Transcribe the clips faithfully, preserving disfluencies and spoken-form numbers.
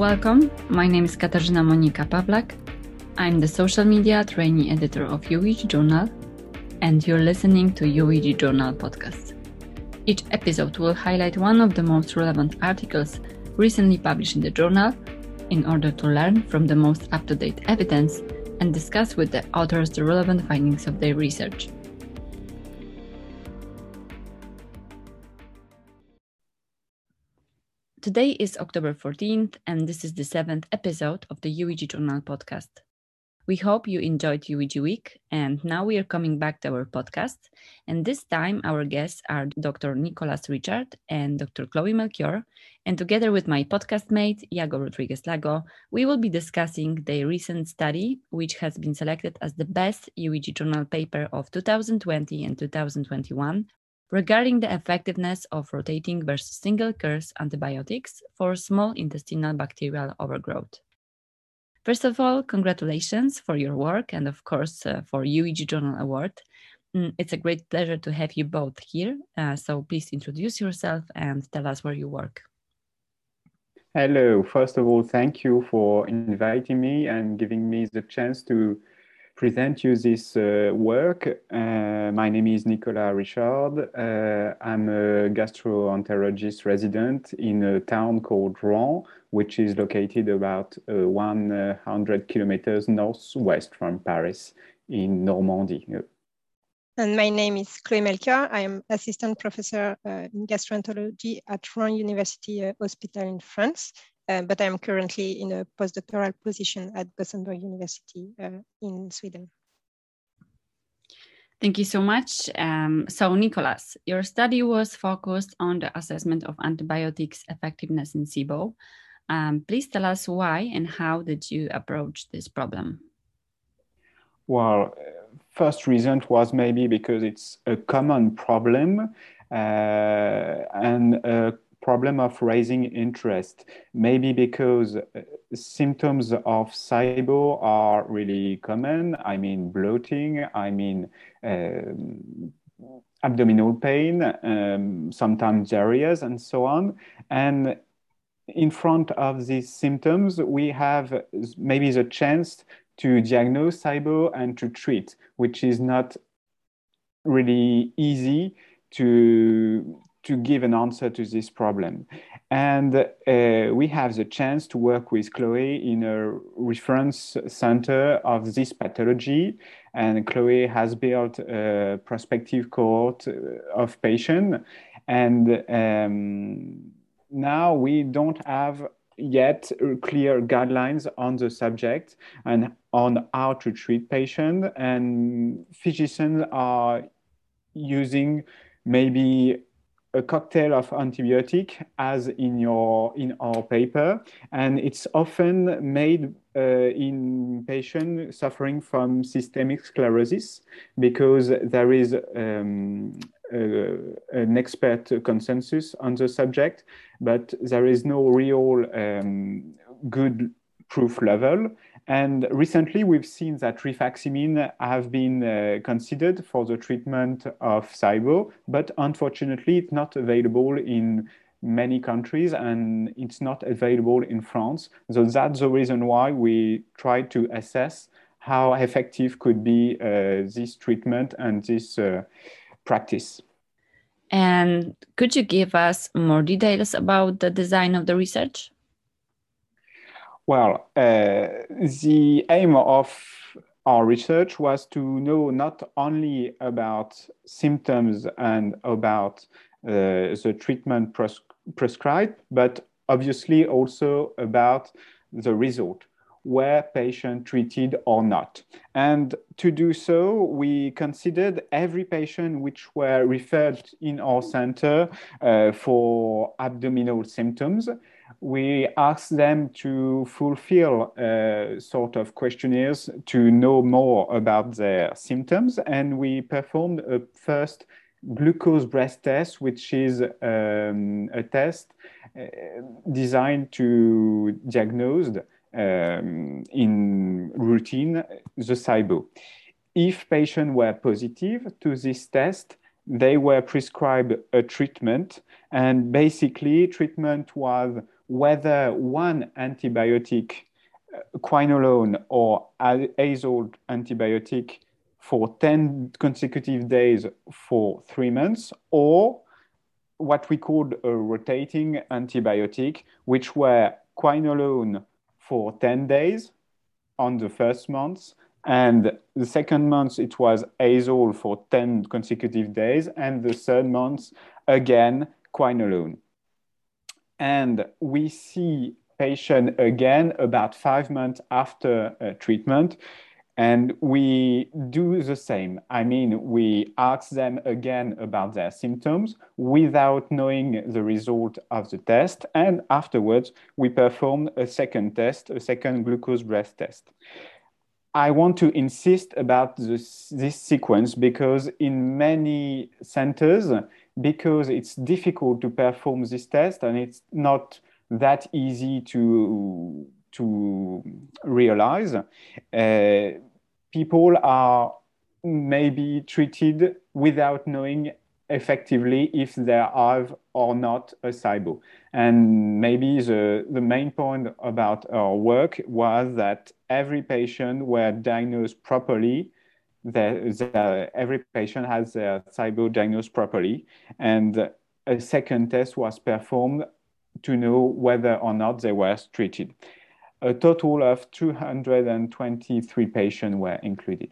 Welcome, my name is Katarzyna Monika Pawlak. I'm the social media trainee editor of U E G Journal, and you're listening to U E G Journal podcast. Each episode will highlight one of the most relevant articles recently published in the journal in order to learn from the most up-to-date evidence and discuss with the authors the relevant findings of their research. Today is October fourteenth, and this is the seventh episode of the U E G Journal podcast. We hope you enjoyed U E G Week, and now we are coming back to our podcast. And this time, our guests are Doctor Nicolas Richard and Doctor Chloe Melchior. And together with my podcast mate, Iago Rodriguez-Lago, we will be discussing the recent study, which has been selected as the best U E G Journal paper of two thousand twenty and two thousand twenty-one, regarding the effectiveness of rotating versus single-course antibiotics for small intestinal bacterial overgrowth. First of all, congratulations for your work and, of course, uh, for U E G Journal Award. Mm, it's a great pleasure to have you both here. Uh, so please introduce yourself and tell us where you work. Hello. First of all, thank you for inviting me and giving me the chance to present you this uh, work. Uh, my name is Nicolas Richard. Uh, I'm a gastroenterologist resident in a town called Rouen, which is located about uh, one hundred kilometers northwest from Paris in Normandy. And my name is Chloe Melchior. I am assistant professor uh, in gastroenterology at Rouen University uh, Hospital in France. Uh, but I'm currently in a postdoctoral position at Gothenburg University uh, in Sweden. Thank you so much. Um, so, Nicolas, your study was focused on the assessment of antibiotics effectiveness in SIBO. Um, please tell us why and how did you approach this problem? Well, first reason was maybe because it's a common problem uh, and a problem of raising interest, maybe because symptoms of SIBO are really common. I mean bloating, I mean um, abdominal pain, um, sometimes diarrhea and so on. And in front of these symptoms, we have maybe the chance to diagnose SIBO and to treat, which is not really easy to to give an answer to this problem. And uh, we have the chance to work with Chloe in a reference center of this pathology. And Chloe has built a prospective cohort of patients. And um, now we don't have yet clear guidelines on the subject and on how to treat patients. And physicians are using maybe a cocktail of antibiotic as in your in our paper, and it's often made uh, in patients suffering from systemic sclerosis because there is um, uh, an expert consensus on the subject, but there is no real um, good proof level. And recently, we've seen that rifaximin have been uh, considered for the treatment of SIBO, but unfortunately, it's not available in many countries, and it's not available in France. So that's the reason why we try to assess how effective could be uh, this treatment and this uh, practice. And could you give us more details about the design of the research? Well, uh, the aim of our research was to know not only about symptoms and about uh, the treatment pres prescribed, but obviously also about the result, were patient treated or not. And to do so, we considered every patient which were referred in our center uh, for abdominal symptoms. We asked them to fulfill uh, sort of questionnaires to know more about their symptoms, and we performed a first glucose breath test, which is um, a test uh, designed to diagnose um, in routine the SIBO. If patients were positive to this test, they were prescribed a treatment, and basically treatment was whether one antibiotic, uh, quinolone or azole antibiotic, for ten consecutive days for three months, or what we called a rotating antibiotic, which were quinolone for ten days on the first month, and the second month it was azole for ten consecutive days, and the third month again quinolone. And we see patient again about five months after uh, treatment, and we do the same. I mean, we ask them again about their symptoms without knowing the result of the test. And afterwards, we perform a second test, a second glucose breath test. I want to insist about this, this sequence because in many centers, because it's difficult to perform this test and it's not that easy to to realize, uh, people are maybe treated without knowing effectively if they have or not a S I B O. And maybe the, the main point about our work was that every patient were diagnosed properly, that, that every patient has their S I B O diagnosed properly, and a second test was performed to know whether or not they were treated. A total of two hundred twenty-three patients were included.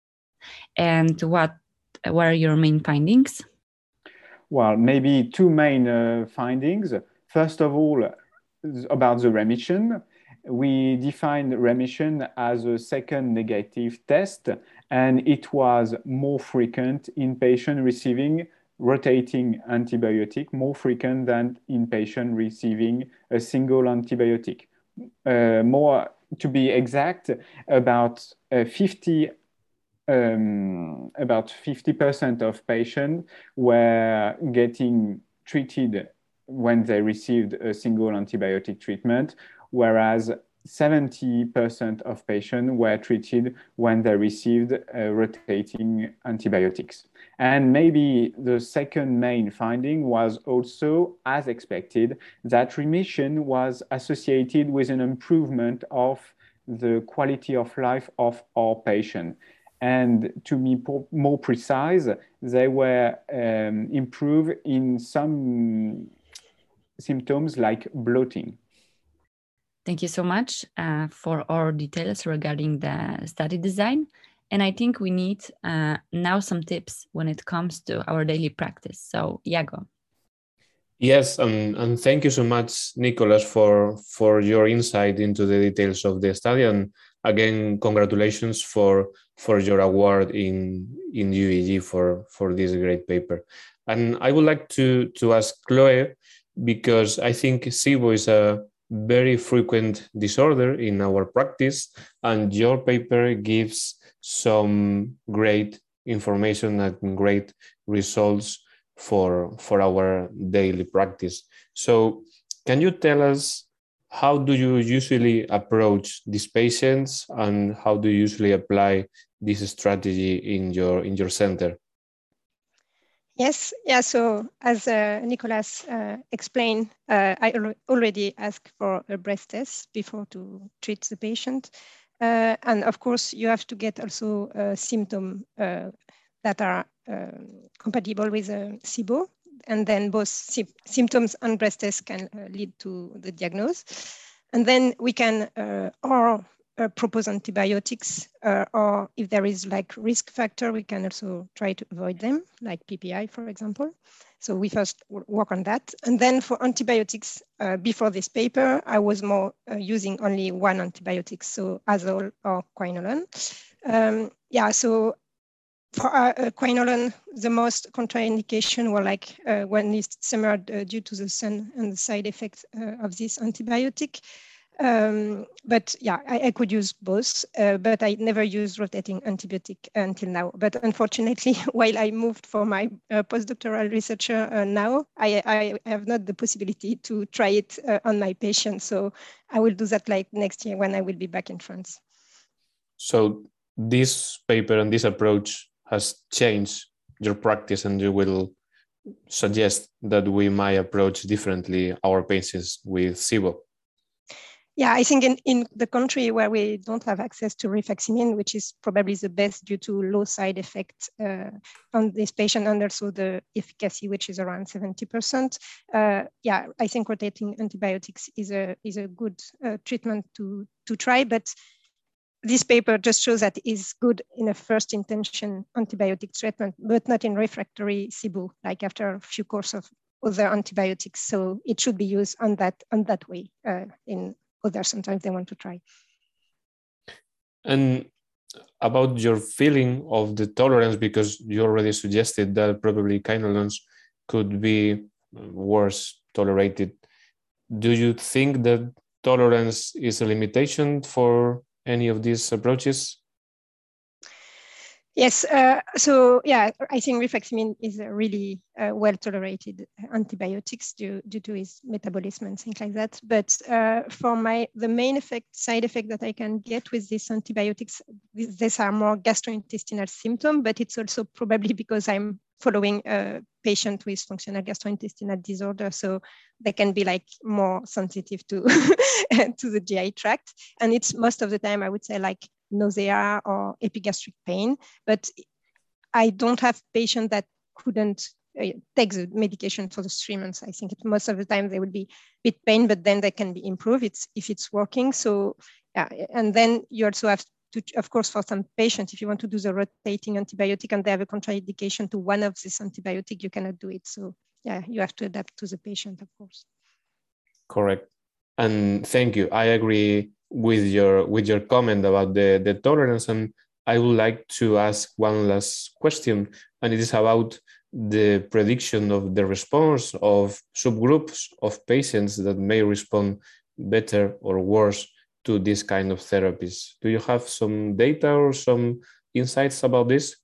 And what were your main findings? Well, maybe two main uh, findings. First of all, about the remission. We defined remission as a second negative test, and it was more frequent in patients receiving rotating antibiotic, more frequent than in patients receiving a single antibiotic. Uh, more, to be exact, about uh, fifty um, about fifty percent of patients were getting treated when they received a single antibiotic treatment, whereas seventy percent of patients were treated when they received uh, rotating antibiotics. And maybe the second main finding was also, as expected, that remission was associated with an improvement of the quality of life of our patient. And to be more precise, they were um, improved in some symptoms like bloating. Thank you so much uh, for all details regarding the study design. And I think we need uh, now some tips when it comes to our daily practice. So, Iago. Yes, um, and thank you so much, Nicholas, for, for your insight into the details of the study. And again, congratulations for, for your award in, in U E G for, for this great paper. And I would like to, to ask Chloe, because I think S I B O is a very frequent disorder in our practice, and your paper gives some great information and great results for, for our daily practice. So can you tell us, how do you usually approach these patients, and how do you usually apply this strategy in your, in your center? Yes, yeah, so as uh, Nicolas uh, explained, uh, I al already asked for a breath test before to treat the patient. Uh, and of course, you have to get also uh, symptoms uh, that are um, compatible with a S I B O. And then both sy symptoms and breath tests can uh, lead to the diagnosis. And then we can uh, or uh, propose antibiotics, uh, or if there is like risk factor, we can also try to avoid them, like P P I, for example. So we first work on that. And then for antibiotics, uh, before this paper, I was more uh, using only one antibiotic, so azole or quinolone. Um, yeah, so for uh, uh, quinolone, the most contraindication were like uh, when it's summered uh, due to the sun and the side effects uh, of this antibiotic. Um, but yeah, I, I could use both, uh, but I never used rotating antibiotic until now. But unfortunately, while I moved for my uh, postdoctoral researcher uh, now, I, I have not the possibility to try it uh, on my patients. So I will do that like next year when I will be back in France. So this paper and this approach has changed your practice, and you will suggest that we might approach differently our patients with SIBO? Yeah, I think in, in the country where we don't have access to rifaximin, which is probably the best due to low side effects uh, on this patient and also the efficacy, which is around seventy percent. Uh, yeah, I think rotating antibiotics is a is a good uh, treatment to, to try, but this paper just shows that it is good in a first intention antibiotic treatment, but not in refractory SIBO, like after a few courses of other antibiotics. So it should be used on that, on that way uh, in others sometimes they want to try. And about your feeling of the tolerance, because you already suggested that probably quinolones could be worse tolerated. Do you think that tolerance is a limitation for any of these approaches? Yes, uh, so yeah, I think rifaximin is a really uh, well-tolerated antibiotics due, due to its metabolism and things like that. But uh, for my, the main effect, side effect that I can get with these antibiotics, these are more gastrointestinal symptoms, but it's also probably because I'm following a patient with functional gastrointestinal disorder. So they can be like more sensitive to, to the G I tract. And it's most of the time, I would say like nausea or epigastric pain, but I don't have patients that couldn't uh, take the medication for the three months. I think it, most of the time they will be a bit pain, but then they can be improved it's, if it's working. So, yeah, and then you also have to, of course, for some patients, if you want to do the rotating antibiotic and they have a contraindication to one of these antibiotic, you cannot do it. So, yeah, you have to adapt to the patient, of course. Correct. And thank you. I agree with your with your comment about the, the tolerance, and I would like to ask one last question, and it is about the prediction of the response of subgroups of patients that may respond better or worse to this kind of therapies. Do you have some data or some insights about this?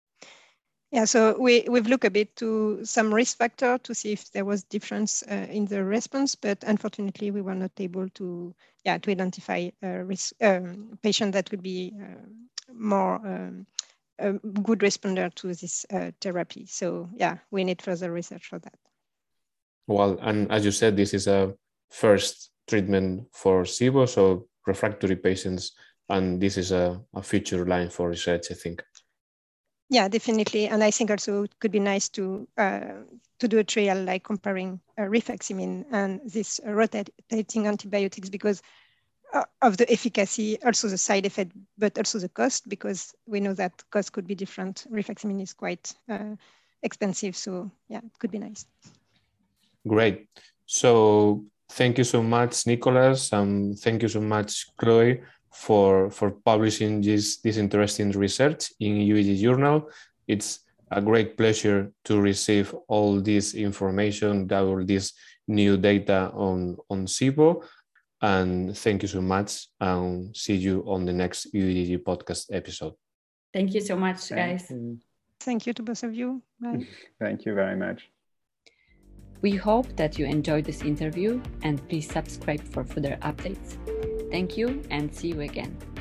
Yeah, so we, we've looked a bit to some risk factor to see if there was difference uh, in the response, but unfortunately we were not able to, yeah, to identify a risk, um, patient that would be uh, more um, a good responder to this uh, therapy. So yeah, we need further research for that. Well, and as you said, this is a first treatment for SIBO, so refractory patients, and this is a, a future line for research, I think. Yeah, definitely. And I think also it could be nice to uh, to do a trial like comparing uh, rifaximin and this uh, rotating antibiotics because uh, of the efficacy, also the side effect, but also the cost, because we know that cost could be different. Rifaximin is quite uh, expensive. So yeah, it could be nice. Great. So thank you so much, Nicolas, and thank you so much, Chloe, for, for publishing this, this interesting research in U E G Journal. It's a great pleasure to receive all this information, all this new data on, on SIBO. And thank you so much, and see you on the next U E G podcast episode. Thank you so much, guys. Thank you, Thank you to both of you. Bye. Thank you very much. We hope that you enjoyed this interview, and please subscribe for further updates. Thank you and see you again.